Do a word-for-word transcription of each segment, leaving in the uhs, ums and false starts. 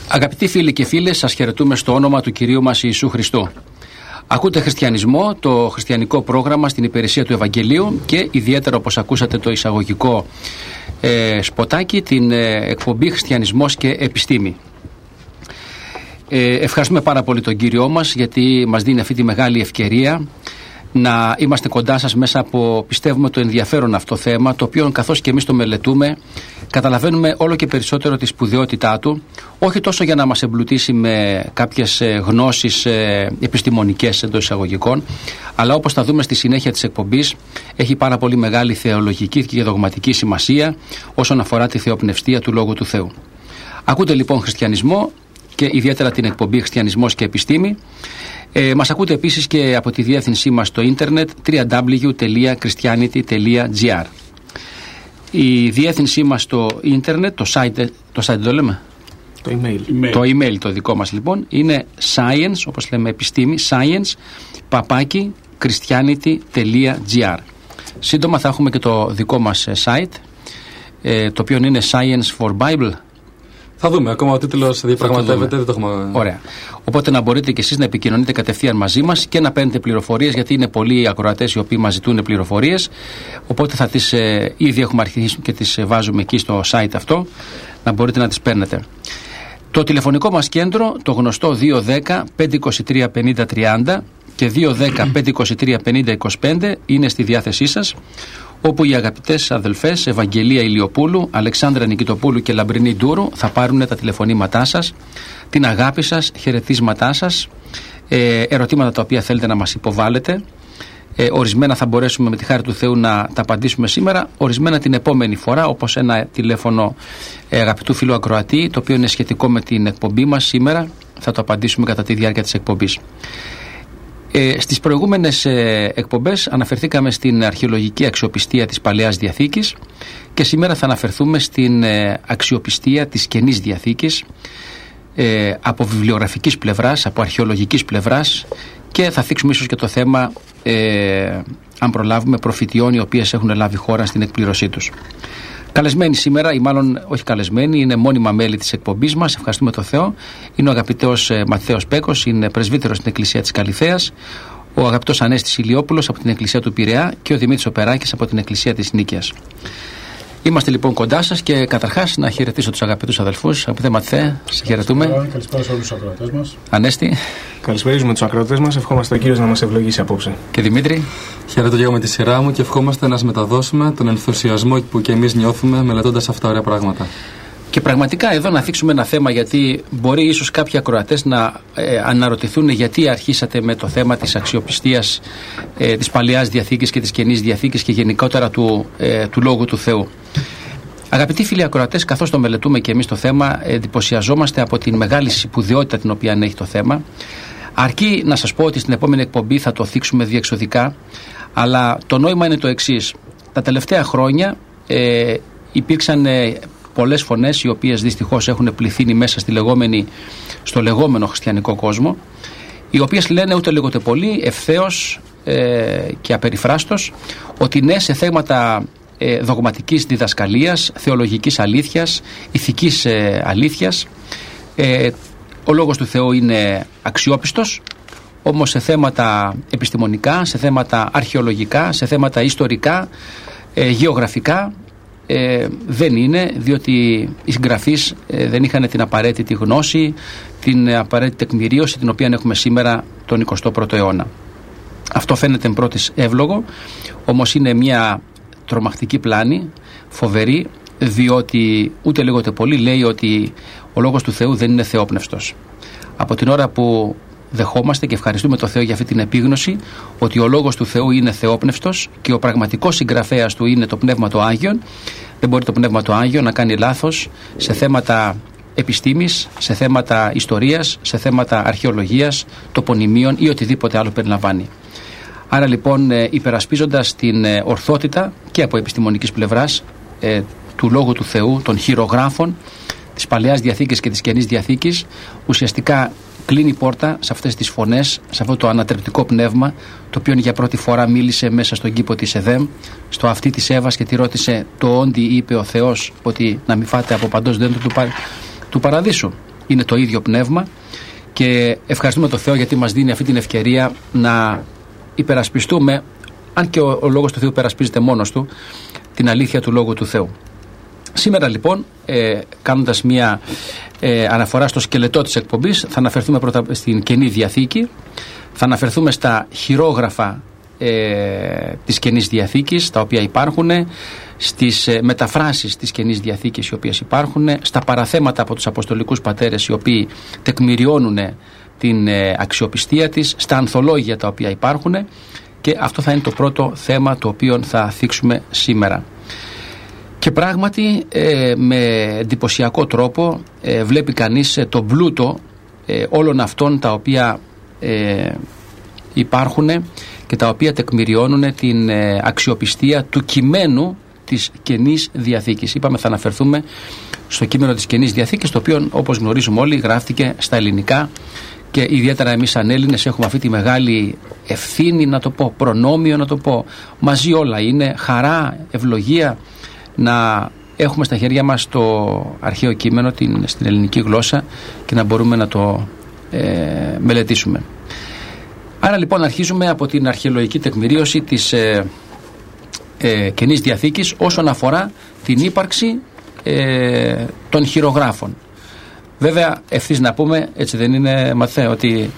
Αγαπητοί φίλοι και φίλες, σας χαιρετούμε στο όνομα του Κυρίου μας Ιησού Χριστού. Ακούτε Χριστιανισμό, το χριστιανικό πρόγραμμα στην υπηρεσία του Ευαγγελίου και ιδιαίτερα, όπως ακούσατε το εισαγωγικό ε, σποτάκι, την ε, εκπομπή Χριστιανισμός και Επιστήμη. Ε, ευχαριστούμε πάρα πολύ τον Κύριό μας, γιατί μας δίνει αυτή τη μεγάλη ευκαιρία να είμαστε κοντά σας μέσα από, πιστεύουμε, το ενδιαφέρον αυτό θέμα, το οποίο καθώς και εμείς το μελετούμε, καταλαβαίνουμε όλο και περισσότερο τη σπουδαιότητά του, όχι τόσο για να μας εμπλουτίσει με κάποιες γνώσεις επιστημονικές εντός εισαγωγικών, αλλά όπως θα δούμε στη συνέχεια της εκπομπής, έχει πάρα πολύ μεγάλη θεολογική και δογματική σημασία όσον αφορά τη θεοπνευστία του Λόγου του Θεού. Ακούτε λοιπόν Χριστιανισμό και ιδιαίτερα την εκπομπή Χριστιανισμός και Επιστήμη. Ε, μας ακούτε επίσης και από τη διεύθυνσή μας στο ίντερνετ double-u double-u double-u τελεία christianity τελεία gr. Η διεύθυνσή μας στο ίντερνετ, το site, το site το λέμε? Το email. Το email το δικό μας λοιπόν είναι science, όπως λέμε επιστήμη, science, παπάκι, christianity τελεία gr. Σύντομα θα έχουμε και το δικό μας site, ε, το οποίο είναι Science for Bible. Θα δούμε, ακόμα ο τίτλος διαπραγματεύεται, δεν το έχουμε. Ωραία. Οπότε να μπορείτε και εσείς να επικοινωνείτε κατευθείαν μαζί μας και να παίρνετε πληροφορίες, γιατί είναι πολλοί ακροατές οι οποίοι μας ζητούν πληροφορίες. Οπότε θα τις ε, ήδη έχουμε αρχίσει και τις βάζουμε εκεί στο site αυτό, να μπορείτε να τις παίρνετε. Το τηλεφωνικό μας κέντρο, το γνωστό δύο ένα μηδέν πέντε δύο τρία πενήντα τριάντα και δύο ένα μηδέν πέντε δύο τρία πενήντα είκοσι πέντε είναι στη διάθεσή σας, όπου οι αγαπητές αδελφές Ευαγγελία Ηλιοπούλου, Αλεξάνδρα Νικητοπούλου και Λαμπρινή Ντούρου θα πάρουν τα τηλεφωνήματά σας, την αγάπη σας, χαιρετίσματά σας, ε, ερωτήματα τα οποία θέλετε να μας υποβάλλετε. Ε, ορισμένα θα μπορέσουμε με τη χάρη του Θεού να τα απαντήσουμε σήμερα, ορισμένα την επόμενη φορά, όπως ένα τηλέφωνο ε, αγαπητού φίλου ακροατή, το οποίο είναι σχετικό με την εκπομπή μας σήμερα, θα το απαντήσουμε κατά τη διάρκεια της εκπομπής. Ε, στις προηγούμενες ε, εκπομπές αναφερθήκαμε στην αρχαιολογική αξιοπιστία της Παλαιάς Διαθήκης και σήμερα θα αναφερθούμε στην ε, αξιοπιστία της Καινής Διαθήκης ε, από βιβλιογραφικής πλευράς, από αρχαιολογικής πλευράς, και θα θίξουμε ίσως και το θέμα, ε, αν προλάβουμε, προφητιών οι οποίες έχουν λάβει χώρα στην εκπλήρωσή τους. Καλεσμένοι σήμερα, ή μάλλον όχι καλεσμένοι, είναι μόνιμα μέλη της εκπομπής μας. Ευχαριστούμε τον Θεό. Είναι ο αγαπητός ε, Ματθαίος Πέκος, είναι πρεσβύτερος στην Εκκλησία της Καλυθέας, ο αγαπητός Ανέστης Ηλιόπουλος από την Εκκλησία του Πειραιά και ο Δημήτρης Οπεράκης από την Εκκλησία της Νίκαιας. Είμαστε λοιπόν κοντά σας και καταρχάς να χαιρετήσω τους αγαπητούς αδελφούς. Αγαπητέ Ματθαίε, σε χαιρετούμε. Καλησπέρα σε όλους τους ακροατές μας. Ανέστη. Καλησπέριζουμε τους ακροατές μας. Ευχόμαστε ο Κύριος να μας ευλογήσει απόψε. Και Δημήτρη. Χαίρετο και εγώ με τη σειρά μου και ευχόμαστε να σας μεταδώσουμε τον ενθουσιασμό που και εμείς νιώθουμε μελετώντας αυτά τα ωραία πράγματα. Και πραγματικά εδώ να θίξουμε ένα θέμα, γιατί μπορεί ίσως κάποιοι ακροατές να ε, αναρωτηθούν γιατί αρχίσατε με το θέμα της αξιοπιστίας ε, της Παλαιάς Διαθήκης και της Καινής Διαθήκης και γενικότερα του, ε, του Λόγου του Θεού. Αγαπητοί φίλοι ακροατές, καθώς το μελετούμε και εμείς το θέμα, εντυπωσιαζόμαστε από την μεγάλη σπουδαιότητα την οποία έχει το θέμα. Αρκεί να σας πω ότι στην επόμενη εκπομπή θα το θίξουμε διεξοδικά, αλλά το νόημα είναι το εξής. Τα τελευταία χρόνια ε, υπήρξαν ε, πολλές φωνές οι οποίες δυστυχώς έχουν πληθύνει μέσα στη λεγόμενη, στο λεγόμενο χριστιανικό κόσμο, οι οποίες λένε ούτε λίγο ούτε πολύ ευθέως ε, και απεριφράστως ότι ναι, σε θέματα ε, δογματικής διδασκαλίας, θεολογικής αλήθειας, ηθικής ε, αλήθειας, ε, ο Λόγος του Θεού είναι αξιόπιστος, όμως σε θέματα επιστημονικά, σε θέματα αρχαιολογικά, σε θέματα ιστορικά, ε, γεωγραφικά, Ε, δεν είναι, διότι οι συγγραφείς ε, δεν είχαν την απαραίτητη γνώση, την απαραίτητη τεκμηρίωση την οποία έχουμε σήμερα τον εικοστό πρώτο αιώνα. Αυτό φαίνεται πρώτης εύλογο, όμως είναι μια τρομακτική πλάνη, φοβερή, διότι ούτε λίγο ούτε πολύ λέει ότι ο Λόγος του Θεού δεν είναι θεόπνευστος. Από την ώρα που δεχόμαστε και ευχαριστούμε τον Θεό για αυτή την επίγνωση ότι ο Λόγος του Θεού είναι θεόπνευστος και ο πραγματικός συγγραφέας του είναι το Πνεύμα το Άγιον, δεν μπορεί το Πνεύμα το Άγιο να κάνει λάθος σε θέματα επιστήμης, σε θέματα ιστορίας, σε θέματα αρχαιολογίας, τοπονημίων ή οτιδήποτε άλλο περιλαμβάνει. Άρα λοιπόν, υπερασπίζοντας την ορθότητα και από επιστημονικής πλευράς ε, του Λόγου του Θεού, των χειρογράφων της Παλαιάς Διαθήκης και της Καινής Διαθήκης, ουσιαστικά κλείνει πόρτα σε αυτές τις φωνές, σε αυτό το ανατρεπτικό πνεύμα, το οποίο για πρώτη φορά μίλησε μέσα στον κήπο της Εδέμ, στο αυτί της Εύας και τη ρώτησε το όντι είπε ο Θεός ότι να μην φάτε από παντός δέντρο του, πα... του παραδείσου. είναι το ίδιο πνεύμα και ευχαριστούμε τον Θεό γιατί μας δίνει αυτή την ευκαιρία να υπερασπιστούμε, αν και ο, ο Λόγος του Θεού υπερασπίζεται μόνος του, την αλήθεια του Λόγου του Θεού. Σήμερα λοιπόν, ε, κάνοντας μια ε, αναφορά στο σκελετό της εκπομπής, θα αναφερθούμε πρώτα στην Καινή Διαθήκη, θα αναφερθούμε στα χειρόγραφα ε, της Καινής Διαθήκης, τα οποία υπάρχουν, στις ε, μεταφράσεις της Καινής Διαθήκης οι οποίες υπάρχουν, στα παραθέματα από τους Αποστολικούς Πατέρες οι οποίοι τεκμηριώνουν την ε, αξιοπιστία της, στα ανθολόγια τα οποία υπάρχουν, και αυτό θα είναι το πρώτο θέμα το οποίο θα θίξουμε σήμερα. Και πράγματι ε, με εντυπωσιακό τρόπο ε, βλέπει κανείς ε, τον πλούτο ε, όλων αυτών τα οποία ε, υπάρχουν και τα οποία τεκμηριώνουν την ε, αξιοπιστία του κειμένου της Καινής Διαθήκης. Είπαμε θα αναφερθούμε στο κείμενο της Καινής Διαθήκης, το οποίο όπως γνωρίζουμε όλοι γράφτηκε στα ελληνικά και ιδιαίτερα εμείς σαν Έλληνες έχουμε αυτή τη μεγάλη ευθύνη, να το πω, προνόμιο να το πω, μαζί όλα είναι, χαρά, ευλογία, να έχουμε στα χέρια μας το αρχαίο κείμενο την, στην ελληνική γλώσσα και να μπορούμε να το ε, μελετήσουμε. Άρα λοιπόν αρχίζουμε από την αρχαιολογική τεκμηρίωση της ε, ε, Καινής Διαθήκης όσον αφορά την ύπαρξη ε, των χειρογράφων. Βέβαια ευθύς να πούμε, έτσι δεν είναι Ματθέ, ότι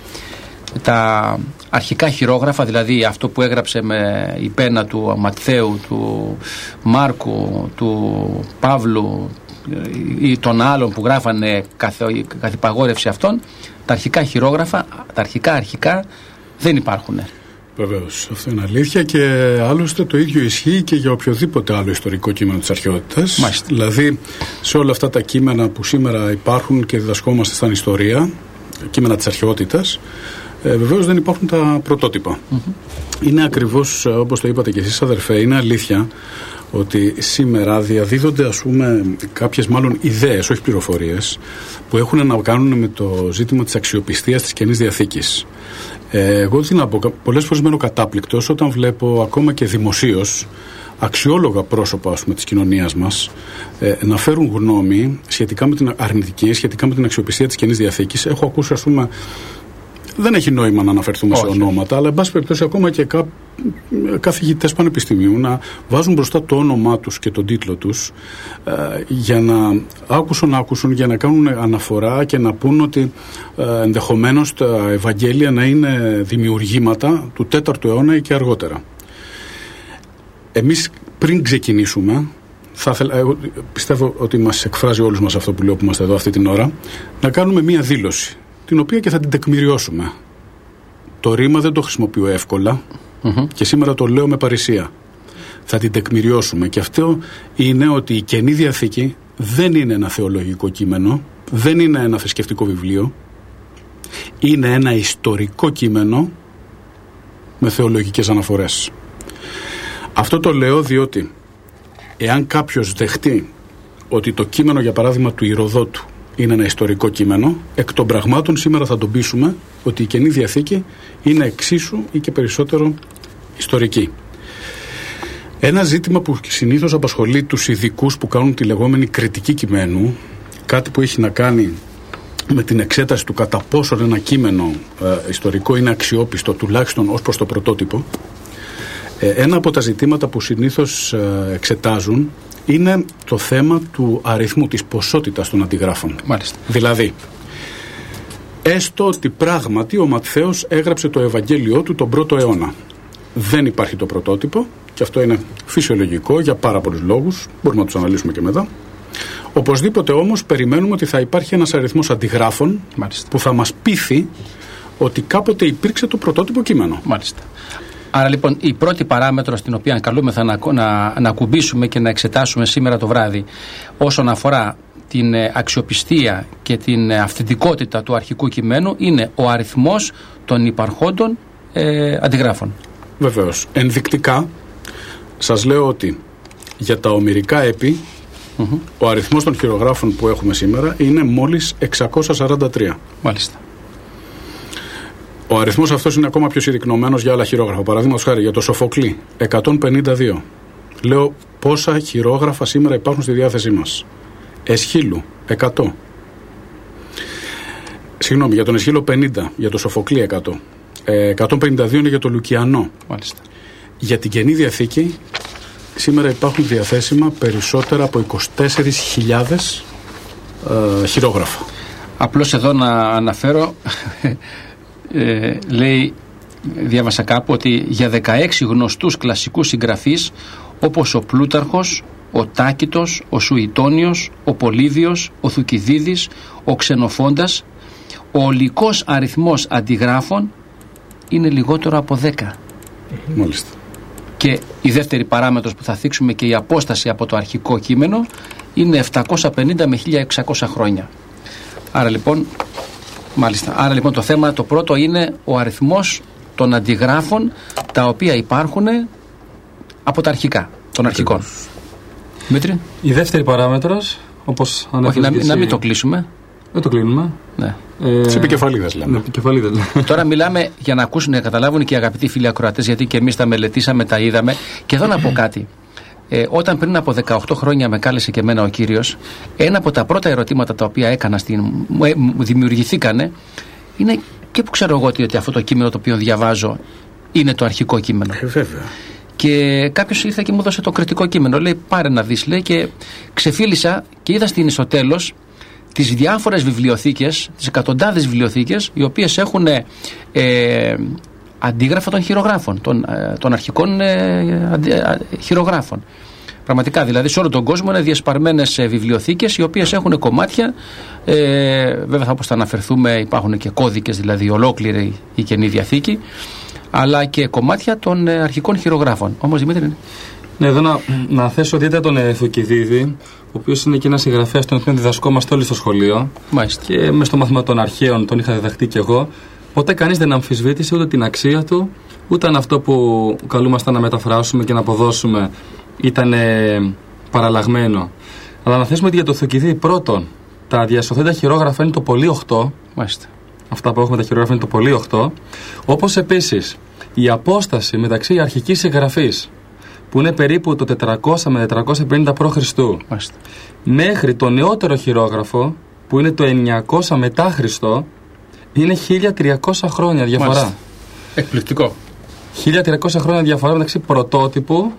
τα αρχικά χειρόγραφα, δηλαδή αυτό που έγραψε με η πένα του Ματθαίου, του Μάρκου, του Παύλου ή των άλλων που γράφανε καθ' υπαγόρευση αυτών, τα αρχικά χειρόγραφα, τα αρχικά αρχικά δεν υπάρχουν. Βεβαίως, αυτό είναι αλήθεια και άλλωστε το ίδιο ισχύει και για οποιοδήποτε άλλο ιστορικό κείμενο της αρχαιότητας. Μάλιστα. Δηλαδή σε όλα αυτά τα κείμενα που σήμερα υπάρχουν και διδασκόμαστε στην ιστορία, κείμενα της αρχαιότητας, ε, βεβαίως δεν υπάρχουν τα πρωτότυπα. Mm-hmm. Είναι ακριβώς όπως το είπατε και εσείς αδερφέ, είναι αλήθεια ότι σήμερα διαδίδονται ας πούμε κάποιες μάλλον ιδέες, όχι πληροφορίες, που έχουν να κάνουν με το ζήτημα της αξιοπιστίας της Καινής Διαθήκης. Ε, εγώ τι να πω, πολλές φορές μένω κατάπληκτος όταν βλέπω ακόμα και δημοσίως αξιόλογα πρόσωπα ας πούμε, της κοινωνίας μας ε, να φέρουν γνώμη σχετικά με την αρνητική, σχετικά με την αξιοπιστία της Καινής Διαθήκης. Έχω ακούσει ας πούμε, δεν έχει νόημα να αναφερθούμε όχι. σε ονόματα, αλλά εν πάση περιπτώσει ακόμα και κά, καθηγητές πανεπιστημίου να βάζουν μπροστά το όνομά τους και τον τίτλο τους ε, για να άκουσουν, άκουσουν, για να κάνουν αναφορά και να πούν ότι ε, ενδεχομένως τα Ευαγγέλια να είναι δημιουργήματα του τέταρτου αιώνα ή και αργότερα. Εμείς πριν ξεκινήσουμε, θα θέλ, εγώ πιστεύω ότι μας εκφράζει όλους μας αυτό που λέω που είμαστε εδώ αυτή την ώρα, να κάνουμε μία δήλωση, την οποία και θα την τεκμηριώσουμε. Το ρήμα δεν το χρησιμοποιώ εύκολα mm-hmm. και σήμερα το λέω με παρησία. Θα την τεκμηριώσουμε και αυτό είναι ότι η Καινή Διαθήκη δεν είναι ένα θεολογικό κείμενο, δεν είναι ένα θρησκευτικό βιβλίο, είναι ένα ιστορικό κείμενο με θεολογικές αναφορές. Αυτό το λέω διότι εάν κάποιος δεχτεί ότι το κείμενο για παράδειγμα του Ηροδότου είναι ένα ιστορικό κείμενο, εκ των πραγμάτων σήμερα θα τον πείσουμε ότι η Καινή Διαθήκη είναι εξίσου ή και περισσότερο ιστορική. Ένα ζήτημα που συνήθως απασχολεί τους ειδικούς που κάνουν τη λεγόμενη κριτική κειμένου, κάτι που έχει να κάνει με την εξέταση του κατά πόσο ένα κείμενο ε, ιστορικό είναι αξιόπιστο, τουλάχιστον ως προς το πρωτότυπο, ε, ένα από τα ζητήματα που συνήθως ε, εξετάζουν είναι το θέμα του αριθμού, της ποσότητας των αντιγράφων. Μάλιστα. Δηλαδή, έστω ότι πράγματι ο Ματθαίος έγραψε το Ευαγγέλιό του τον πρώτο αιώνα. Δεν υπάρχει το πρωτότυπο και αυτό είναι φυσιολογικό για πάρα πολλούς λόγους, μπορούμε να τους αναλύσουμε και μετά. Οπωσδήποτε όμως περιμένουμε ότι θα υπάρχει ένας αριθμός αντιγράφων Μάλιστα. που θα μας πείθει ότι κάποτε υπήρξε το πρωτότυπο κείμενο. Μάλιστα. Άρα λοιπόν η πρώτη παράμετρος την οποία καλούμεθα να, να, να ακουμπήσουμε και να εξετάσουμε σήμερα το βράδυ όσον αφορά την αξιοπιστία και την αυθεντικότητα του αρχικού κειμένου είναι ο αριθμός των υπαρχόντων ε, αντιγράφων. Βεβαίως. Ενδεικτικά σας λέω ότι για τα ομηρικά έπι mm-hmm. ο αριθμός των χειρογράφων που έχουμε σήμερα είναι μόλις εξακόσια σαράντα τρία. Μάλιστα. Ο αριθμός αυτός είναι ακόμα πιο συρρυκνωμένος για άλλα χειρόγραφα. Παραδείγματος χάρη για το Σοφοκλή εκατόν πενήντα δύο. Λέω πόσα χειρόγραφα σήμερα υπάρχουν στη διάθεσή μας. Εσχύλου εκατό. συγγνώμη, για τον Αισχύλο πενήντα, για το Σοφοκλή εκατό. Ε, εκατόν πενήντα δύο είναι για το Λουκιανό. Μάλιστα. Για την Καινή Διαθήκη σήμερα υπάρχουν διαθέσιμα περισσότερα από είκοσι τέσσερις χιλιάδες ε, χειρόγραφα. Απλώς εδώ να αναφέρω, ε, λέει, διάβασα κάπου ότι για δεκαέξι γνωστούς κλασικούς συγγραφείς όπως ο Πλούταρχος, ο Τάκητος, ο Σουητόνιος, ο Πολύδιος, ο Θουκυδίδης, ο Ξενοφόντας, ο ολικός αριθμός αντιγράφων είναι λιγότερο από δέκα. Μάλιστα. Και η δεύτερη παράμετρος που θα θίξουμε και η απόσταση από το αρχικό κείμενο είναι επτακόσια πενήντα με χίλια εξακόσια χρόνια. Άρα λοιπόν, μάλιστα, άρα λοιπόν το θέμα το πρώτο είναι ο αριθμός των αντιγράφων τα οποία υπάρχουν από τα αρχικά, των αρχικών. Δημήτρη. Η δεύτερη παράμετρος, όπως ανέφερες. Όχι, να, εσύ... να μην το κλείσουμε. Δεν το κλείνουμε. Ναι. Ε, τις επικεφαλίδες λέμε. Ναι, επικεφαλίδες. Τώρα μιλάμε για να ακούσουν, να καταλάβουν και οι αγαπητοί φίλοι ακροατές, γιατί και εμείς τα μελετήσαμε, τα είδαμε. Και εδώ να πω κάτι. Ε, όταν πριν από δεκαοκτώ χρόνια με κάλεσε και εμένα ο κύριος, ένα από τα πρώτα ερωτήματα τα οποία έκανα, στην, μου, ε, μου δημιουργηθήκανε, είναι και που ξέρω εγώ ότι, ότι αυτό το κείμενο το οποίο διαβάζω είναι το αρχικό κείμενο. Ε, βέβαια. Και κάποιος ήρθε και μου έδωσε το κριτικό κείμενο. Λέει, πάρε να δεις, λέει, και ξεφίλησα και είδα στην ισοτέλος τις διάφορες βιβλιοθήκες, τις εκατοντάδες βιβλιοθήκες, οι οποίες έχουν ε, αντίγραφα των χειρογράφων, των, ε, των αρχικών ε, αντι, ε, χειρογράφων. Πραγματικά, δηλαδή σε όλο τον κόσμο είναι διασπαρμένες ε, βιβλιοθήκες, οι οποίες έχουν κομμάτια, ε, βέβαια θα όπως θα αναφερθούμε υπάρχουν και κώδικες, δηλαδή ολόκληρη η Καινή Διαθήκη, αλλά και κομμάτια των ε, αρχικών χειρογράφων. Όμως, Δημήτρη. Ναι, εδώ να, να θέσω ιδιαίτερα τον ε, Θουκυδίδη, ο οποίος είναι και ένας συγγραφέας τον οποίο διδασκόμαστε όλοι στο σχολείο. Μάλιστα. Και μες στο μάθημα των αρχαίων τον είχα διδαχτεί κι εγώ. Ποτέ κανείς δεν αμφισβήτησε ούτε την αξία του, ούτε αν αυτό που καλούμασταν να μεταφράσουμε και να αποδώσουμε ήταν ε, παραλλαγμένο. Αλλά να θέσουμε ότι για το Θουκυδίδη πρώτον, τα διασωθέντα χειρόγραφα είναι το πολύ οκτώ. Μάλιστα. Αυτά που έχουμε τα χειρόγραφα είναι το πολύ οκτώ. Όπως επίσης η απόσταση μεταξύ αρχικής συγγραφής, που είναι περίπου το τετρακόσια με τετρακόσια πενήντα π.Χ. μέχρι το νεότερο χειρόγραφο, που είναι το εννιακόσια μετά Χριστό, είναι χίλια τριακόσια χρόνια διαφορά. Μάλιστα. Εκπληκτικό. χίλια τριακόσια χρόνια διαφορά μεταξύ πρωτότυπου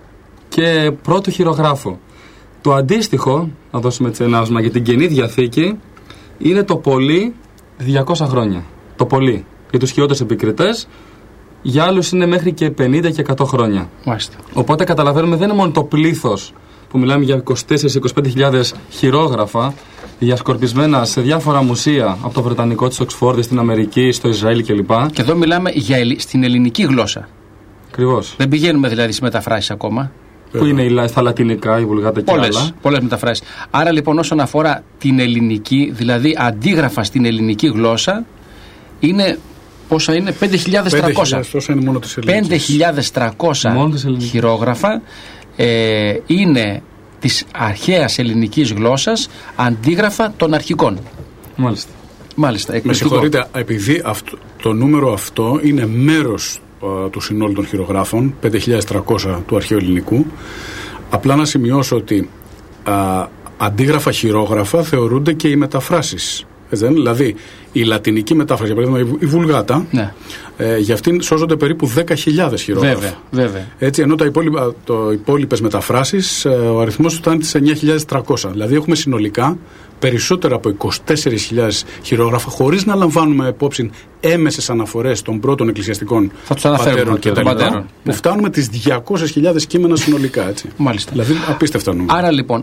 και πρώτου χειρογράφου. Το αντίστοιχο, να δώσουμε έτσι ένα άσμα για την Καινή Διαθήκη, είναι το πολύ διακόσια χρόνια. Το πολύ. Για τους χειρότερους επικριτές, για άλλους είναι μέχρι και πενήντα και εκατό χρόνια. Μάλιστα. Οπότε καταλαβαίνουμε δεν είναι μόνο το πλήθος που μιλάμε για είκοσι τέσσερις με είκοσι πέντε χιλιάδες χειρόγραφα διασκορπισμένα σε διάφορα μουσεία, από το Βρετανικό της Οξφόρδης, στην Αμερική, στο Ισραήλ κλπ. Και εδώ μιλάμε για, στην ελληνική γλώσσα. Ακριβώς. Δεν πηγαίνουμε δηλαδή στις μεταφράσεις ακόμα. Που είναι η, στα λατινικά, η βουλγάτα και πολλές, άλλα. Πολλές μεταφράσεις. Άρα λοιπόν όσον αφορά την ελληνική, δηλαδή αντίγραφα στην ελληνική γλώσσα, είναι πόσα είναι, πέντε χιλιάδες τριακόσια. πέντε χιλιάδες τριακόσια χειρόγραφα ε, είναι της αρχαίας ελληνικής γλώσσας αντίγραφα των αρχικών. Μάλιστα. Μάλιστα. Με συγχωρείτε, επειδή αυτό, το νούμερο αυτό είναι μέρος uh, του συνόλου των χειρογράφων, πέντε χιλιάδες τριακόσια του αρχαίου ελληνικού, απλά να σημειώσω ότι uh, αντίγραφα χειρόγραφα θεωρούνται και οι μεταφράσεις. Έτσι, δηλαδή η λατινική μετάφραση, για παράδειγμα η Βουλγάτα, ναι. ε, για αυτήν σώζονται περίπου δέκα χιλιάδες χειρόγραφα. Βέβαια, βέβαια. Έτσι, ενώ τα υπόλοιπα, το υπόλοιπες μεταφράσεις, ε, ο αριθμός του ήταν τις εννιά χιλιάδες τριακόσια. Δηλαδή έχουμε συνολικά περισσότερα από είκοσι τέσσερις χιλιάδες χειρόγραφα, χωρίς να λαμβάνουμε υπόψη έμεσες αναφορές των πρώτων εκκλησιαστικών πατέρων και τα λοιπά, που ναι. φτάνουμε τις διακόσιες χιλιάδες κείμενα συνολικά. Έτσι. Μάλιστα. Δηλαδή απίστευτα νούμερα. Άρα λοιπόν,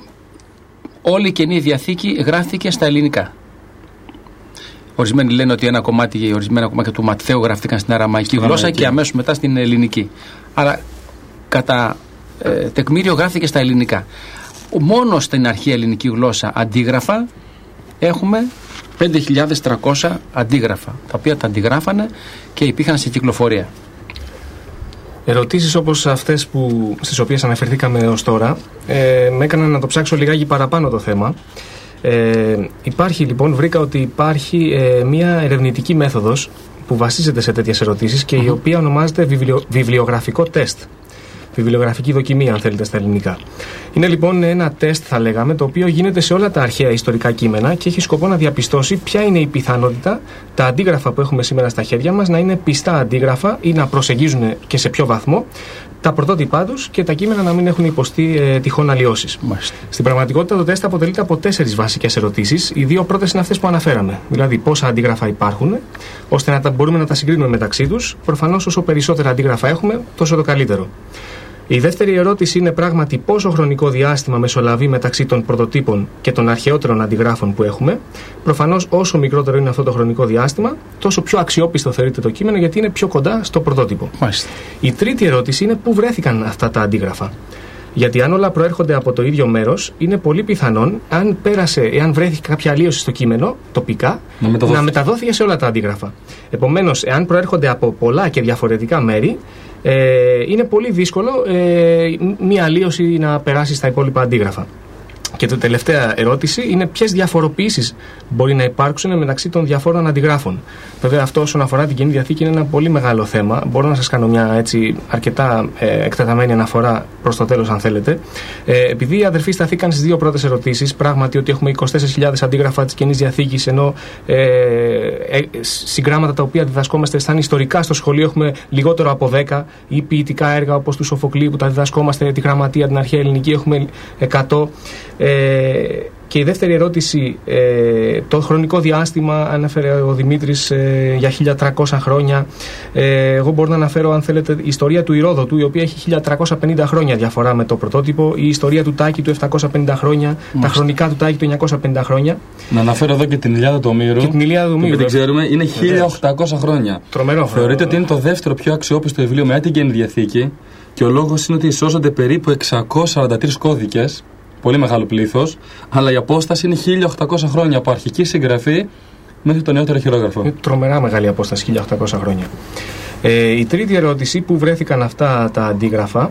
όλη η Καινή Διαθήκη γράφτηκε στα ελληνικά. Ορισμένοι λένε ότι ένα κομμάτι, ορισμένα κομμάτια του Ματθαίου γραφτήκαν στην αραμαϊκή γλώσσα και αμέσως μετά στην ελληνική. Άρα, κατά ε, τεκμήριο γράφτηκε στα ελληνικά. Μόνο στην αρχαία ελληνική γλώσσα αντίγραφα έχουμε πέντε χιλιάδες τριακόσια αντίγραφα, τα οποία τα αντιγράφανε και υπήρχαν σε κυκλοφορία. Ερωτήσεις όπως αυτές που, στις οποίες αναφερθήκαμε ως τώρα ε, με έκαναν να το ψάξω λιγάκι παραπάνω το θέμα. Ε, υπάρχει λοιπόν, βρήκα ότι υπάρχει ε, μια ερευνητική μέθοδος που βασίζεται σε τέτοιες ερωτήσεις και mm-hmm. η οποία ονομάζεται βιβλιο, βιβλιογραφικό τεστ. βιβλιογραφική δοκιμή, αν θέλετε, στα ελληνικά. Είναι λοιπόν ένα τεστ, θα λέγαμε, το οποίο γίνεται σε όλα τα αρχαία ιστορικά κείμενα και έχει σκοπό να διαπιστώσει ποια είναι η πιθανότητα τα αντίγραφα που έχουμε σήμερα στα χέρια μας να είναι πιστά αντίγραφα ή να προσεγγίζουν και σε ποιο βαθμό τα πρωτότυπά τους και τα κείμενα να μην έχουν υποστεί ε, τυχόν αλλοιώσεις. Στην πραγματικότητα, το τεστ αποτελείται από τέσσερις βασικές ερωτήσεις. Οι δύο πρώτες είναι αυτές που αναφέραμε. Δηλαδή, πόσα αντίγραφα υπάρχουν, ώστε να τα μπορούμε να τα συγκρίνουμε μεταξύ τους. Προφανώς, όσο περισσότερα αντίγραφα έχουμε, τόσο το καλύτερο. Η δεύτερη ερώτηση είναι πράγματι πόσο χρονικό διάστημα μεσολαβεί μεταξύ των πρωτοτύπων και των αρχαιότερων αντιγράφων που έχουμε. Προφανώς, όσο μικρότερο είναι αυτό το χρονικό διάστημα, τόσο πιο αξιόπιστο θεωρείται το κείμενο, γιατί είναι πιο κοντά στο πρωτότυπο. Μάλιστα. Η τρίτη ερώτηση είναι πού βρέθηκαν αυτά τα αντίγραφα. Γιατί αν όλα προέρχονται από το ίδιο μέρος, είναι πολύ πιθανόν, αν πέρασε, εάν βρέθηκε κάποια αλλίωση στο κείμενο, τοπικά, να μεταδόθηκε, να μεταδόθηκε σε όλα τα αντίγραφα. Επομένως, εάν προέρχονται από πολλά και διαφορετικά μέρη, ε, είναι πολύ δύσκολο ε, μία αλλίωση να περάσει στα υπόλοιπα αντίγραφα. Και το τελευταία ερώτηση είναι ποιες διαφοροποιήσεις μπορεί να υπάρξουν μεταξύ των διαφόρων αντιγράφων. Βέβαια, αυτό όσον αφορά την Καινή Διαθήκη είναι ένα πολύ μεγάλο θέμα. Μπορώ να σας κάνω μια έτσι αρκετά ε, εκτεταμένη αναφορά προς το τέλος, αν θέλετε. Ε, επειδή οι αδερφοί σταθήκαν στις δύο πρώτες ερωτήσεις, πράγματι ότι έχουμε είκοσι τέσσερις χιλιάδες αντίγραφα της Καινής Διαθήκης, ενώ ε, ε, συγγράμματα τα οποία διδασκόμαστε σαν ιστορικά στο σχολείο έχουμε λιγότερο από δέκα, ή ποιητικά έργα όπως του Σοφοκλή που τα διδασκόμαστε, τη γραμματεία, την αρχαία ελληνική, έχουμε εκατό. Ε, και η δεύτερη ερώτηση, ε, το χρονικό διάστημα, ανέφερε ο Δημήτρης ε, για χίλια τριακόσια χρόνια. Ε, εγώ μπορώ να αναφέρω, αν θέλετε, η ιστορία του Ηρόδοτου, η οποία έχει χίλια τριακόσια πενήντα χρόνια διαφορά με το πρωτότυπο, η ιστορία του Τάκη του επτακόσια πενήντα χρόνια, Μάλιστα. τα χρονικά του Τάκη του εννιακόσια πενήντα χρόνια. Να αναφέρω εδώ και την Ηλιάδα του Ομήρου. Και την Ηλιάδα του Ομήρου. Δεν ξέρουμε, είναι χίλια οκτακόσια χρόνια. Τρομερό. Θεωρείται ότι είναι το δεύτερο πιο αξιόπιστο βιβλίο μετά την Καινή Διαθήκη, και ο λόγος είναι ότι σώζονται περίπου εξακόσιους σαράντα τρεις κώδικες. Πολύ μεγάλο πλήθος, αλλά η απόσταση είναι χίλια οκτακόσια χρόνια από αρχική συγγραφή μέχρι το νεότερο χειρόγραφο. Είναι τρομερά μεγάλη απόσταση, χίλια οκτακόσια χρόνια. Ε, η τρίτη ερώτηση, πού βρέθηκαν αυτά τα αντίγραφα.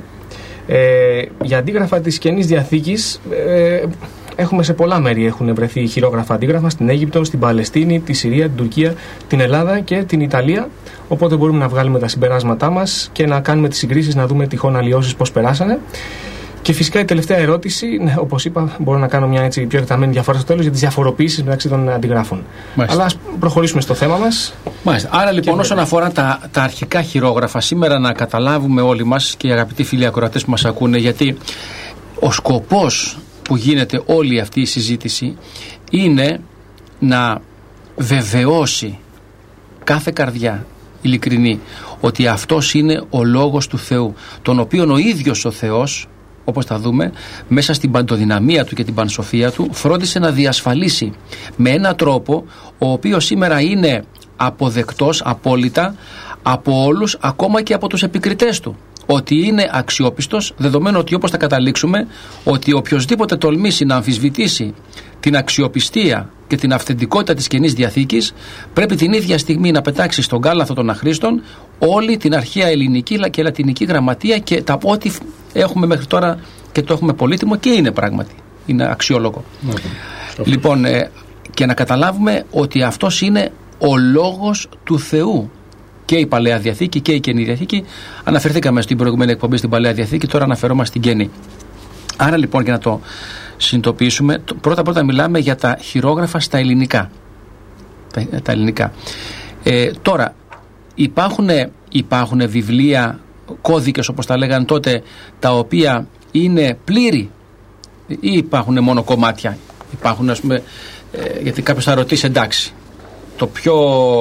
Ε, για αντίγραφα της Καινής Διαθήκης, ε, έχουμε σε πολλά μέρη έχουν βρεθεί χειρόγραφα αντίγραφα, στην Αίγυπτο, στην Παλαιστίνη, τη Συρία, την Τουρκία, την Ελλάδα και την Ιταλία. Οπότε μπορούμε να βγάλουμε τα συμπεράσματά μας και να κάνουμε τις συγκρίσεις, να δούμε τυχόν αλλοιώσεις πώς περάσανε. Και φυσικά η τελευταία ερώτηση, ναι, όπως είπα, μπορώ να κάνω μια έτσι πιο εκταμένη διαφορά στο τέλος για τις διαφοροποιήσεις μεταξύ των αντιγράφων. Μάλιστα. Αλλά ας προχωρήσουμε στο θέμα μας. Μάλιστα. Άρα λοιπόν, όσον αφορά τα, τα αρχικά χειρόγραφα, σήμερα να καταλάβουμε όλοι μας και οι αγαπητοί φίλοι ακροατές που μας ακούνε, γιατί ο σκοπός που γίνεται όλη αυτή η συζήτηση είναι να βεβαιώσει κάθε καρδιά ειλικρινή ότι αυτός είναι ο λόγος του Θεού, τον οποίον ο ίδιος ο Θεός, όπως θα δούμε, μέσα στην παντοδυναμία του και την πανσοφία του, φρόντισε να διασφαλίσει με έναν τρόπο ο οποίος σήμερα είναι αποδεκτός απόλυτα από όλους, ακόμα και από τους επικριτές του, ότι είναι αξιόπιστος, δεδομένου ότι, όπως θα καταλήξουμε, ότι οποιοσδήποτε τολμήσει να αμφισβητήσει την αξιοπιστία και την αυθεντικότητα της Καινής Διαθήκης, πρέπει την ίδια στιγμή να πετάξει στον κάλαθο των αχρήστων όλη την αρχαία ελληνική και λατινική γραμματεία και τα ό,τι έχουμε μέχρι τώρα, και το έχουμε πολύτιμο και είναι πράγματι, είναι αξιόλογο. Okay. Λοιπόν, ε, και να καταλάβουμε ότι αυτός είναι ο λόγος του Θεού. Και η Παλαιά Διαθήκη και η Καινή Διαθήκη. Αναφερθήκαμε στην προηγούμενη εκπομπή στην Παλαιά Διαθήκη, τώρα αναφερόμαστε στην Καινή. Άρα λοιπόν, για να το συνειδητοποιήσουμε, πρώτα πρώτα μιλάμε για τα χειρόγραφα στα ελληνικά. Τα, τα ελληνικά. Ε, τώρα, υπάρχουν, υπάρχουν βιβλία, κώδικες όπως τα λέγανε τότε, τα οποία είναι πλήρη, ή υπάρχουν μόνο κομμάτια. Υπάρχουν, ας πούμε, ε, γιατί κάποιος θα ρωτήσει, εντάξει, το πιο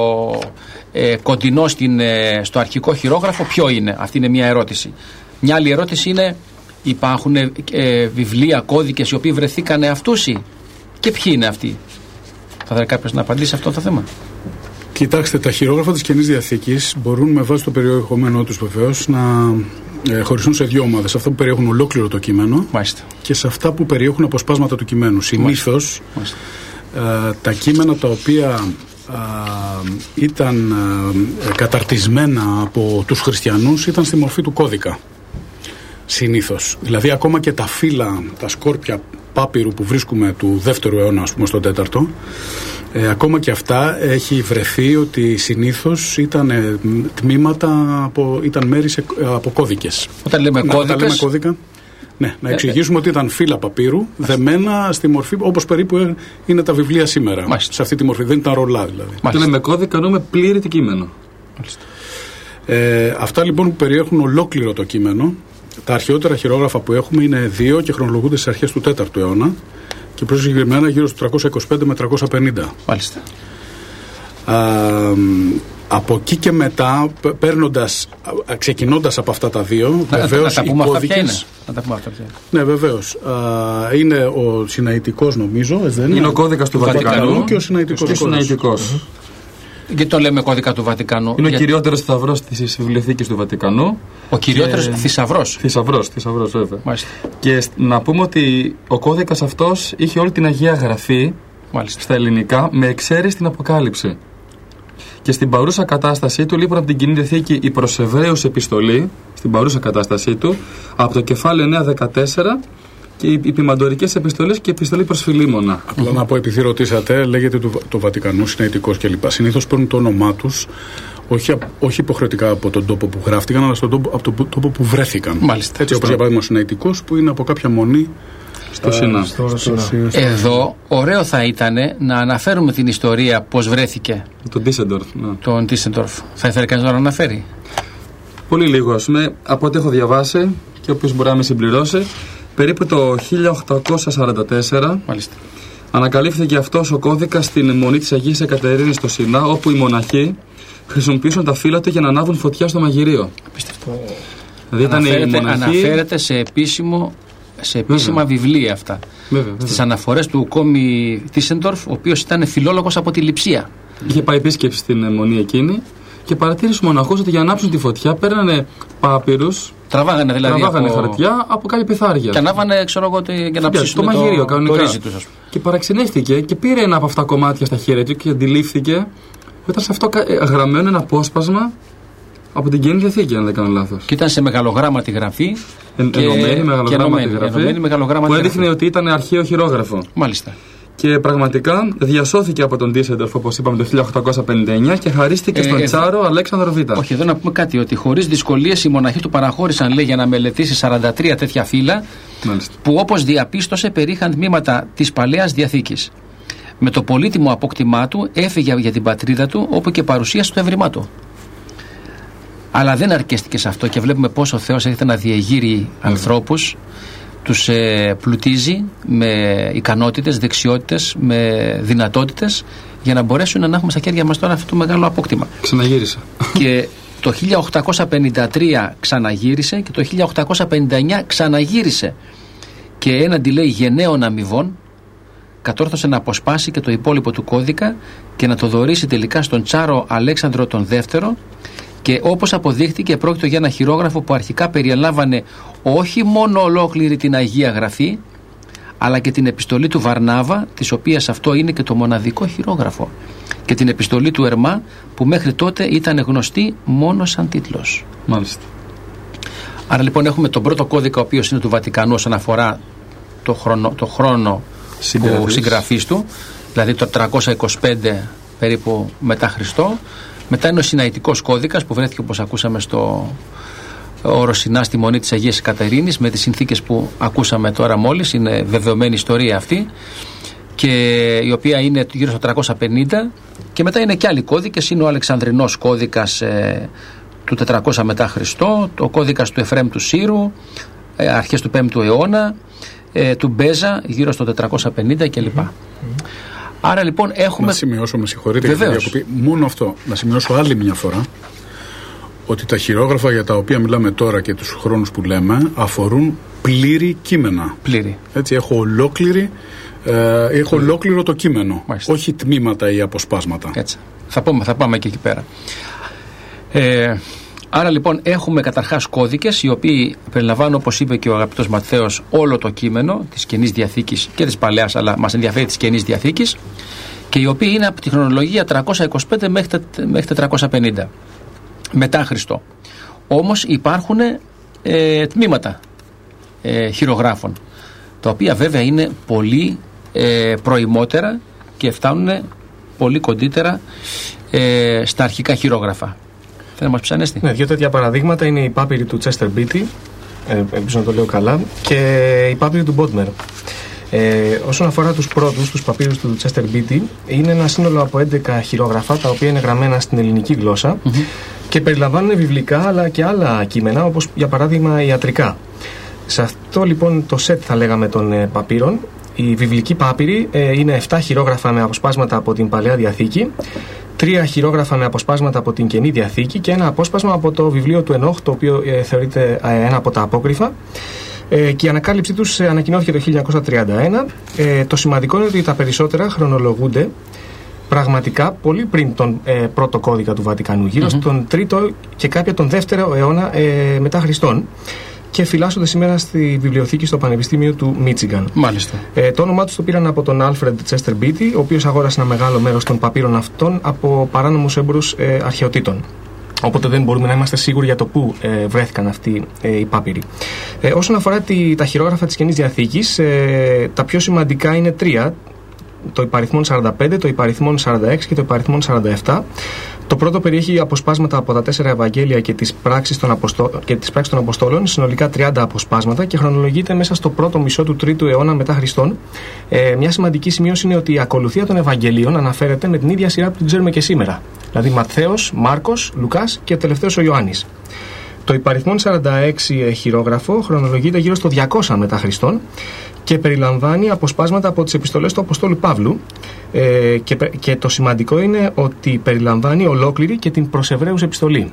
ε, κοντινό στην, ε, στο αρχικό χειρόγραφο ποιο είναι? Αυτή είναι μια ερώτηση. Μια άλλη ερώτηση είναι, υπάρχουν ε, ε, βιβλία, κώδικες οι οποίοι βρεθήκανε αυτούσιοι, και ποιοι είναι αυτοί? Θα ήθελα κάποιος να απαντήσει σε αυτό το θέμα. Κοιτάξτε, τα χειρόγραφα της Καινής Διαθήκης μπορούν, με βάση το περιεχόμενό τους βεβαίως, να ε, χωριστούν σε δύο ομάδες. Αυτά που περιέχουν ολόκληρο το κείμενο. Μάλιστα. Και σε αυτά που περιέχουν αποσπάσματα του κειμένου. Συνήθως ε, τα κείμενα τα οποία Uh, ήταν uh, καταρτισμένα από τους χριστιανούς ήταν στη μορφή του κώδικα, συνήθως. Δηλαδή ακόμα και τα φύλλα, τα σκόρπια πάπυρου που βρίσκουμε του δεύτερου αιώνα, ας πούμε, στον τέταρτο, ε, ακόμα και αυτά έχει βρεθεί ότι συνήθως ήταν ε, τμήματα, από, ήταν μέρη σε, από κώδικες. Όταν λέμε να, κώδικες... λέμε κώδικα, ναι, να εξηγήσουμε ε, ε, ότι ήταν φύλλα παπύρου δεμένα στη μορφή όπως περίπου είναι τα βιβλία σήμερα. Μάλιστα. Σε αυτή τη μορφή, δεν ήταν ρολά δηλαδή. Όταν λέμε κώδικα, εννοούμε πλήρη το κείμενο. Ε, αυτά λοιπόν που περιέχουν ολόκληρο το κείμενο. Τα αρχαιότερα χειρόγραφα που έχουμε είναι δύο και χρονολογούνται στις αρχές του τέταρτου αιώνα και πιο συγκεκριμένα γύρω στο τριακόσια είκοσι πέντε με τριακόσια πενήντα. Μάλιστα. Α, από εκεί και μετά, παίρνοντας, ξεκινώντας από αυτά τα δύο, να, βεβαίως να, οι κώδικες... Να τα πούμε αυτά ποια είναι. Ναι, βεβαίως. Α, είναι ο Συναϊτικός, νομίζω, δεν είναι. Είναι ο κώδικας του Βατικανού και ο Συναϊτικός. Συναϊτικός. Και το λέμε κώδικα του Βατικανού. Είναι για... ο κυριότερος θησαυρός της βιβλιοθήκης του Βατικανού. Ο κυριότερος και... θησαυρός. Θησαυρός, θησαυρός βέβαια. Μάλιστα. Και να πούμε ότι ο κώδικας αυτός είχε όλη την Αγία Γραφή. Μάλιστα. Στα ελληνικά, με εξαίρεση την Αποκάλυψη. Και στην παρούσα κατάστασή του λείπουν από την Κοινή Διαθήκη η προς Εβραίους επιστολή, στην παρούσα κατάστασή του, από το κεφάλαιο εννιά δεκατέσσερα και οι ποιμαντορικές επιστολές και η επιστολή προς Φιλίμωνα. Απλά mm-hmm. να πω, επειδή ρωτήσατε, λέγεται το, το Βατικανού, Συναϊτικός κλπ. Συνήθως παίρνουν το όνομά τους όχι, όχι υποχρεωτικά από τον τόπο που γράφτηκαν, αλλά στον τόπο, από τον τόπο που βρέθηκαν. Μάλιστα. Έτσι, όπως για παράδειγμα ο Συναϊτικός, που είναι από κάποια μονή. Στο Σινά. Εδώ ωραίο θα ήταν να αναφέρουμε την ιστορία πώς βρέθηκε τον Τίσεντορφ. Ναι. Τον Τίσεντορφ. Θα ήθελε κανείς να τον αναφέρει? Πολύ λίγο. Με, από ό,τι έχω διαβάσει και όποιος μπορεί να με συμπληρώσει, περίπου το χίλια οκτακόσια σαράντα τέσσερα Μάλιστα. ανακαλύφθηκε αυτός ο κώδικας στην μονή της Αγίας Εκατερίνης στο Σινά, όπου οι μοναχοί χρησιμοποιούσαν τα φύλλα του για να ανάβουν φωτιά στο μαγειρίο. Απίστευτο. Δηλαδή αναφέρεται, μοναχοί... αναφέρεται σε επίσημο σε επίσημα βέβαια. βιβλία αυτά. Βέβαια, βέβαια. Στις αναφορές του Κόμι Τίσεντορφ, ο οποίος ήταν φιλόλογος από τη Λειψία. Είχε πάει επίσκεψη στην μονή εκείνη και παρατήρησε στους μοναχούς ότι για να ανάψουν τη φωτιά παίρνανε πάπυρους. Τραβάγανε δηλαδή. Τραβάγανε από... χαρτιά από κάποια πιθάρια. Και ανάβανε, ξέρω εγώ, για να ψήσουν το, το μαγείριο κανονικά. Το ρύζι τους, ας πούμε. Και παραξενεύτηκε και πήρε ένα από αυτά κομμάτια στα χέρια του και αντιλήφθηκε ότι ήταν σε αυτό γραμμένο ένα απόσπασμα από την Καινή Διαθήκη, αν δεν κάνω λάθος. Και ήταν σε μεγαλογράμματη γραφή. Εν, και ενωμένη μεγαλογράμματη γραφή. Που έδειχνε ότι ήταν αρχαίο χειρόγραφο. Μάλιστα. Και πραγματικά διασώθηκε από τον Τίσεντορφ, όπως είπαμε, το χίλια οκτακόσια πενήντα εννιά και χαρίστηκε ε, στον ε, Τσάρο Αλέξανδρο Β. Όχι, εδώ να πούμε κάτι, ότι χωρίς δυσκολίες οι μοναχοί του παραχώρησαν, λέει, για να μελετήσει σαράντα τρία τέτοια φύλλα, Μάλιστα. που όπως διαπίστωσε περίχαν τμήματα της Παλαιάς Διαθήκης. Με το πολύτιμο απόκτημά του έφυγε για την πατρίδα του, όπου και παρουσίασε το εύρημά του. Αλλά δεν αρκέστηκε σε αυτό και βλέπουμε πώς ο Θεός έρχεται να διεγείρει mm. ανθρώπους, τους ε, πλουτίζει με ικανότητες, δεξιότητες, με δυνατότητες για να μπορέσουν να έχουμε στα χέρια μας τώρα αυτό το μεγάλο απόκτημα. Ξαναγύρισε. Και το χίλια οκτακόσια πενήντα τρία ξαναγύρισε και το χίλια οκτακόσια πενήντα εννιά ξαναγύρισε. Και έναντι, λέει, γενναίων αμοιβών κατόρθωσε να αποσπάσει και το υπόλοιπο του κώδικα και να το δωρήσει τελικά στον Τσάρο Αλέξανδρο τον Δεύτερο. Και όπως αποδείχτηκε, πρόκειται για ένα χειρόγραφο που αρχικά περιελάμβανε όχι μόνο ολόκληρη την Αγία Γραφή, αλλά και την επιστολή του Βαρνάβα, της οποίας αυτό είναι και το μοναδικό χειρόγραφο, και την επιστολή του Ερμά, που μέχρι τότε ήταν γνωστή μόνο σαν τίτλος. Μάλιστα. Άρα λοιπόν έχουμε τον πρώτο κώδικα, ο οποίος είναι του Βατικανού όσον αφορά το χρόνο, το χρόνο που συγγραφής του, δηλαδή το τριακόσια είκοσι πέντε περίπου μετά Χριστό. Μετά είναι ο Συναϊτικός κώδικας που βρέθηκε, όπως ακούσαμε, στο όρο Σινά, στη μονή της Αγίας Κατερίνης, με τις συνθήκες που ακούσαμε τώρα μόλις. Είναι βεβαιωμένη ιστορία αυτή, και η οποία είναι γύρω στο τριακόσια πενήντα. Και μετά είναι και άλλοι κώδικες. Είναι ο Αλεξανδρινός κώδικας ε, του τετρακόσια μετά Χριστό, ο κώδικας του Εφραίμ του Σύρου, ε, αρχές του πέμπτου αιώνα, ε, του Μπέζα γύρω στο τετρακόσια πενήντα κλπ. Mm-hmm. Άρα λοιπόν έχουμε. Να σημειώσω, με συγχωρείτε για τη διακοπή, μόνο αυτό. Να σημειώσω άλλη μια φορά ότι τα χειρόγραφα για τα οποία μιλάμε τώρα και τους χρόνους που λέμε αφορούν πλήρη κείμενα. Πλήρη. Έτσι, έχω ολόκληρη. Ε, έχω ολόκληρο το κείμενο. Μάλιστα. Όχι τμήματα ή αποσπάσματα. Έτσι. Θα πάμε, θα πάμε και εκεί πέρα. Ε, άρα λοιπόν έχουμε καταρχάς κώδικες, οι οποίοι περιλαμβάνουν, όπως είπε και ο αγαπητός Ματθαίος, όλο το κείμενο της Καινής Διαθήκης και της Παλαιάς, αλλά μας ενδιαφέρει της Καινής Διαθήκης, και οι οποίοι είναι από τη χρονολογία τριακόσια είκοσι πέντε μέχρι τετρακόσια πενήντα μετά Χριστό. Όμως υπάρχουν ε, τμήματα ε, χειρογράφων. τα οποία βέβαια είναι πολύ ε, προημότερα και φτάνουν πολύ κοντύτερα ε, στα αρχικά χειρόγραφα. Θέλει να μας πεις, Ανέστη? Ναι, δύο τέτοια παραδείγματα είναι η πάπυρη του Chester Beatty, ε, ελπίζω να το λέω καλά, και η πάπυρη του Bodmer. Ε, όσον αφορά τους πρώτους, τους παπύρους του Chester Beatty, είναι ένα σύνολο από έντεκα χειρόγραφα, τα οποία είναι γραμμένα στην ελληνική γλώσσα mm-hmm. και περιλαμβάνουν βιβλικά αλλά και άλλα κείμενα, όπως για παράδειγμα ιατρικά. Σε αυτό λοιπόν το σετ, θα λέγαμε, των ε, παπύρων, η βιβλική πάπυρη ε, είναι επτά χειρόγραφα με αποσπάσματα από την Παλαιά Διαθήκη, τρία χειρόγραφα με αποσπάσματα από την Καινή Διαθήκη και ένα απόσπασμα από το βιβλίο του Ενόχ, το οποίο ε, θεωρείται ε, ένα από τα απόκριφα. Ε, και η ανακάλυψή τους ε, ανακοινώθηκε το χίλια εννιακόσια τριάντα ένα. Ε, το σημαντικό είναι ότι τα περισσότερα χρονολογούνται πραγματικά πολύ πριν τον ε, πρώτο κώδικα του Βατικανού, γύρω mm-hmm. στον τρίτο και κάποια τον δεύτερο αιώνα ε, μετά Χριστόν, και φυλάσσονται σήμερα στη βιβλιοθήκη στο Πανεπιστήμιο του Μίτσιγκαν. Μάλιστα. Ε, το όνομά τους το πήραν από τον Alfred Chester Beatty, ο οποίος αγόρασε ένα μεγάλο μέρος των παπύρων αυτών από παράνομους έμπορους ε, αρχαιοτήτων. Οπότε δεν μπορούμε να είμαστε σίγουροι για το πού ε, βρέθηκαν αυτοί ε, οι πάπυροι. Ε, όσον αφορά τη, τα χειρόγραφα της Καινής Διαθήκης, ε, τα πιο σημαντικά είναι τρία. Το υπαριθμόν σαράντα πέντε, το υπαριθμόν σαράντα έξι και το υπαριθμόν σαράντα επτά. Το πρώτο περιέχει αποσπάσματα από τα τέσσερα Ευαγγέλια και τις πράξεις των, Αποστό... και τις πράξεις των Αποστόλων, συνολικά τριάντα αποσπάσματα, και χρονολογείται μέσα στο πρώτο μισό του τρίτου αιώνα μετά Χριστόν. Ε, μια σημαντική σημείωση είναι ότι η ακολουθία των Ευαγγελίων αναφέρεται με την ίδια σειρά που την ξέρουμε και σήμερα. Δηλαδή Ματθαίος, Μάρκος, Λουκάς και τελευταίος ο Ιωάννης. Το υπαριθμόν σαράντα έξι χειρόγραφο χρονολογείται γύρω στο διακόσια μετά Χριστόν και περιλαμβάνει αποσπάσματα από τις επιστολές του Αποστόλου Παύλου, ε, και, και το σημαντικό είναι ότι περιλαμβάνει ολόκληρη και την προς Εβραίους επιστολή.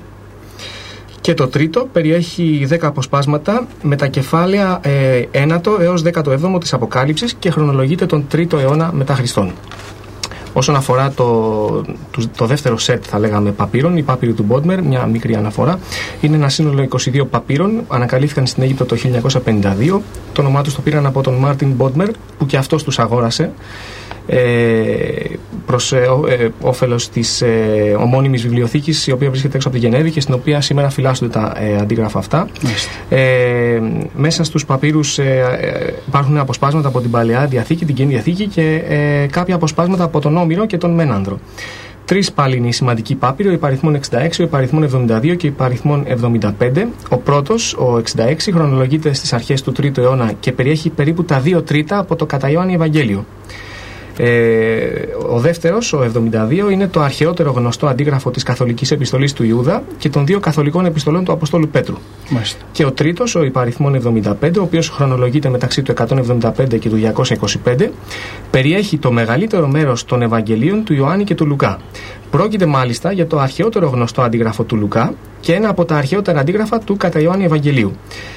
Και το τρίτο περιέχει δέκα αποσπάσματα με τα κεφάλαια ε, ένατο έως δέκατο έβδομο της Αποκάλυψης και χρονολογείται τον τρίτο αιώνα μετά Χριστόν. Όσον αφορά το, το, το δεύτερο σετ, θα λέγαμε, παπύρων, η πάπυρη του Bodmer, μια μικρή αναφορά, είναι ένα σύνολο είκοσι δύο παπύρων, ανακαλύφθηκαν στην Αίγυπτο το χίλια εννιακόσια πενήντα δύο. Το όνομά τους το πήραν από τον Μάρτιν Bodmer, που και αυτός τους αγόρασε ε, προς ε, ε, όφελος της ε, ομώνυμης βιβλιοθήκης, η οποία βρίσκεται έξω από τη Γενέβη και στην οποία σήμερα φυλάσσονται τα ε, αντίγραφα αυτά. Ε, μέσα στους παπύρους ε, ε, υπάρχουν αποσπάσματα από την Παλαιά Διαθήκη, την Καινή Διαθήκη και ε, κάποια αποσπάσματα από τον Όμηρο και τον Μένανδρο. Τρεις πάλι είναι οι σημαντικοί πάπυροι, ο υπαριθμόν εξήντα έξι, ο υπαριθμόν εβδομήντα δύο και ο υπαριθμόν εβδομήντα πέντε. Ο πρώτος, ο εξήντα έξι, χρονολογείται στις αρχές του τρίτου αιώνα και περιέχει περίπου τα δύο τρίτα από το κατά Ιωάννη Ευαγγέλιο. Ε, ο δεύτερος, ο εβδομήντα δύο, είναι το αρχαιότερο γνωστό αντίγραφο της καθολικής επιστολής του Ιούδα και των δύο καθολικών επιστολών του Αποστόλου Πέτρου. Μάλιστα. Και ο τρίτος, ο υπαριθμόν εβδομήντα πέντε, ο οποίος χρονολογείται μεταξύ του εκατόν εβδομήντα πέντε και του διακόσια είκοσι πέντε, περιέχει το μεγαλύτερο μέρος των Ευαγγελίων του Ιωάννη και του Λουκά. Πρόκειται μάλιστα για το αρχαιότερο γνωστό αντίγραφο του Λουκά και ένα από τα αρχαιότερα αντίγραφα του κατά Ιωάννη Ευαγγελίου.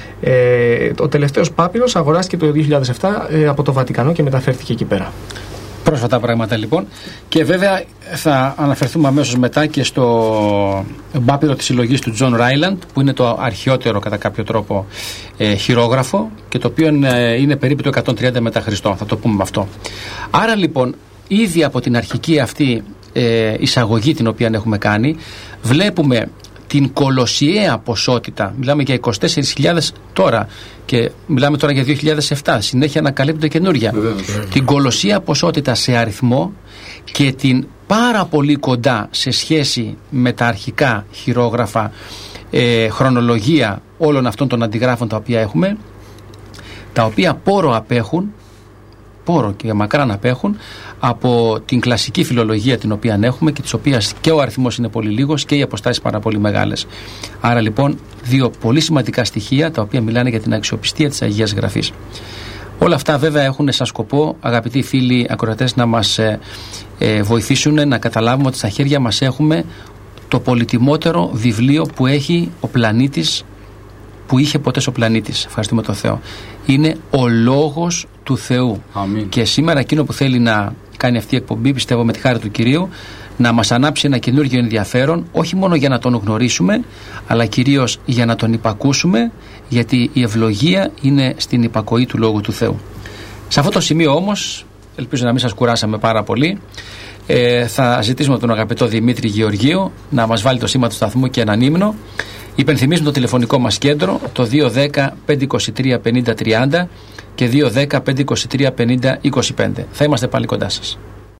Ε, ο τελευταίος πάπυρος αγοράστηκε το δύο χιλιάδες επτά ε, από το Βατικανό και μεταφέρθηκε εκεί πέρα. Πρόσφατα πράγματα λοιπόν. Και βέβαια θα αναφερθούμε αμέσως μετά και στο πάπυρο της συλλογής του John Ryland, που είναι το αρχαιότερο κατά κάποιο τρόπο ε, χειρόγραφο και το οποίο ε, είναι περίπου το εκατόν τριάντα μετά Χριστό. Θα το πούμε με αυτό. Άρα λοιπόν ήδη από την αρχική αυτή ε, εισαγωγή την οποία έχουμε κάνει, βλέπουμε την κολοσιαία ποσότητα, μιλάμε για είκοσι τέσσερις χιλιάδες τώρα και μιλάμε τώρα για δύο χιλιάδες επτά, συνέχεια ανακαλύπτονται καινούργια. Την κολοσιαία ποσότητα σε αριθμό και την πάρα πολύ κοντά σε σχέση με τα αρχικά χειρόγραφα ε, χρονολογία όλων αυτών των αντιγράφων τα οποία έχουμε, τα οποία πόρο απέχουν, πόρο και μακράν απέχουν από την κλασική φιλολογία την οποία έχουμε και της οποίας και ο αριθμός είναι πολύ λίγος και οι αποστάσεις πάρα πολύ μεγάλες. Άρα λοιπόν δύο πολύ σημαντικά στοιχεία τα οποία μιλάνε για την αξιοπιστία της Αγίας Γραφής. Όλα αυτά βέβαια έχουν σαν σκοπό, αγαπητοί φίλοι ακροατές, να μας ε, ε, βοηθήσουν να καταλάβουμε ότι στα χέρια μας έχουμε το πολυτιμότερο βιβλίο που έχει ο πλανήτης, που είχε ποτέ ο πλανήτης. Ευχαριστούμε τον Θεό. Είναι ο Λόγος του Θεού. Αμήν. Και σήμερα εκείνο που θέλει να κάνει αυτή η εκπομπή, πιστεύω με τη χάρη του Κυρίου, να μας ανάψει ένα καινούργιο ενδιαφέρον, όχι μόνο για να τον γνωρίσουμε, αλλά κυρίως για να τον υπακούσουμε, γιατί η ευλογία είναι στην υπακοή του Λόγου του Θεού. Σε αυτό το σημείο όμως, ελπίζω να μην σας κουράσαμε πάρα πολύ, ε, θα ζητήσουμε από τον αγαπητό Δημήτρη Γεωργίου να μας βάλει το σήμα του σταθμού και έναν ύμνο. Υπενθυμίζουμε το τηλεφωνικό μας κέντρο, το δύο ένα μηδέν πέντε δύο τρία πενήντα τριάντα, και δύο δέκα πέντε είκοσι τρία πενήντα είκοσι πέντε. Θα είμαστε πάλι κοντά σας.